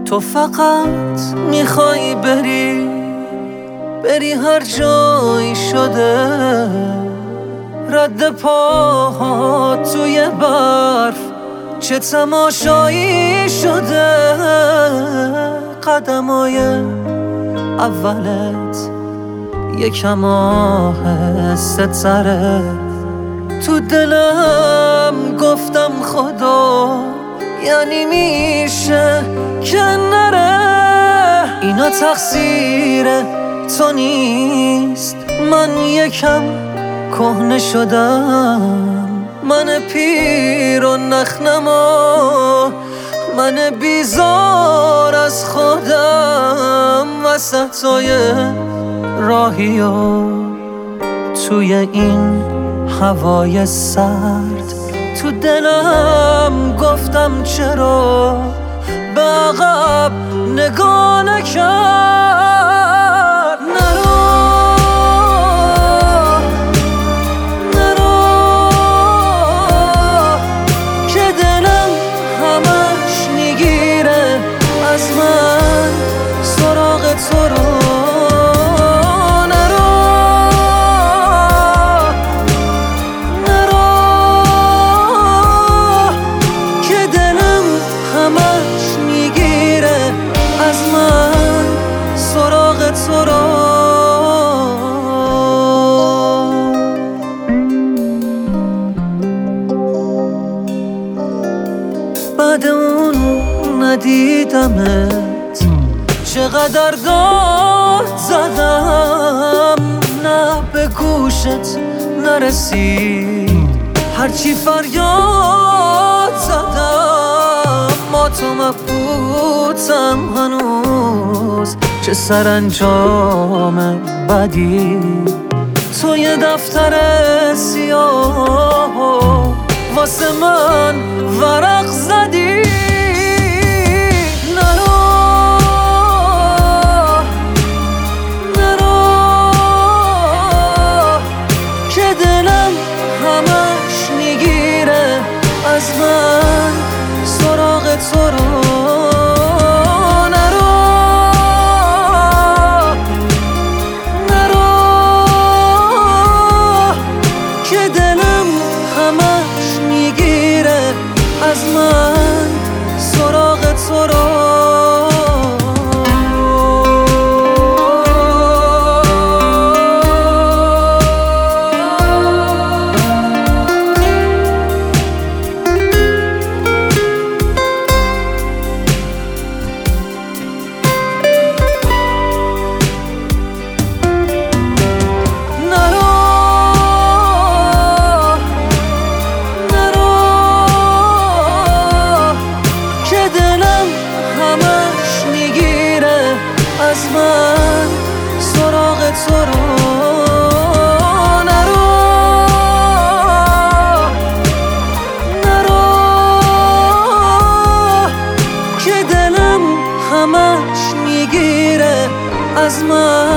تو فقط میخوای بری هر جایی شده، رد پاها توی برف چه تماشایی شده. قدمای اولت یکم آهسته تره، تو دلم گفتم خدا یعنی میشه که نره. اینا تقصیر تو نیست، من یکم کهنه شدم، من پیر و نخنما، من بیزار از خودم. وسطای راهی و توی این هوای سرد، تو دلم گفتم چرا به عقب نگاه نکرد. نرو که دلم همش میگیره از من سراغ تو رو. بعد اون ندیدمت چقدر داد زدم، نه به گوشت نرسید هرچی فریاد زدم. ما تو مبهوتم هنوز، چه سرانجام بدی. تو یه دفتر سیاه واسه من ورق زدی. نرو که دلم همش میگیره از من سراغ تو رو. از من سراغ تو رو. از من سراغ تو رو. نرو که دلم همش میگیره از من